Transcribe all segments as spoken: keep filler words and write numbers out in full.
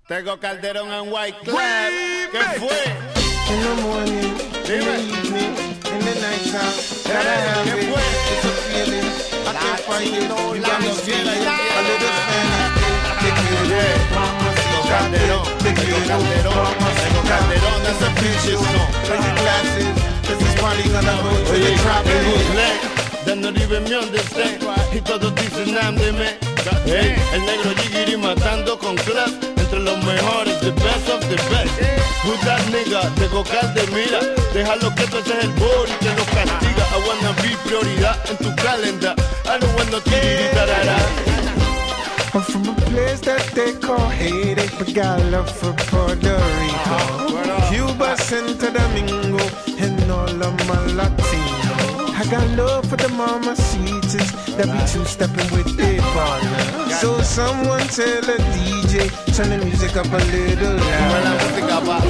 Tego Calderón en White Club. ¿Qué fue? In the morning, in the evening, in the night time, gotta have it. It's a feeling, I can't fight it. You got me feeling a little Spanish. Te quiero, mamacita. Te quiero, Calderón, that's a picture. Raise your glasses, cause it's probably gonna go to the tropics. They don't even me understand. Y todos dicen nándeme. Hey, el negro Jigiri matando con class. Entre los mejores, the best of the best. Who's that nigga? Tego Caldemira. Déjalo que ese es el body que lo castiga. I wanna be prioridad en tu calendar. I don't want no tiritarara. I'm from a place that they call Haiti, but got love for Puerto Rico, Cuba, Santo Domingo, and all of my Latino. I got love for the mamacitas that be two-stepping with their partner. So someone tell a D J, turn the music up a little louder.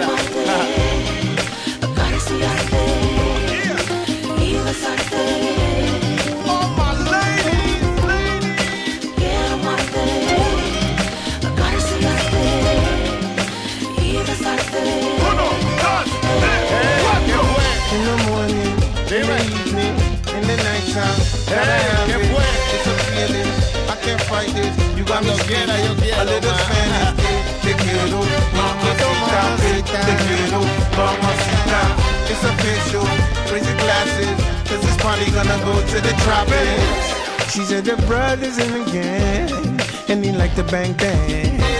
In the morning, in the evening, in the night time, gotta have it. It's a feeling, I can't fight this. You got me scared, a little Spanish. Te quiero, mamacita. Te quiero, mamacita. It's official, raise your glasses, cause it's probably gonna go to the tropics. She said the brothers in the gang, and he like to bang bang.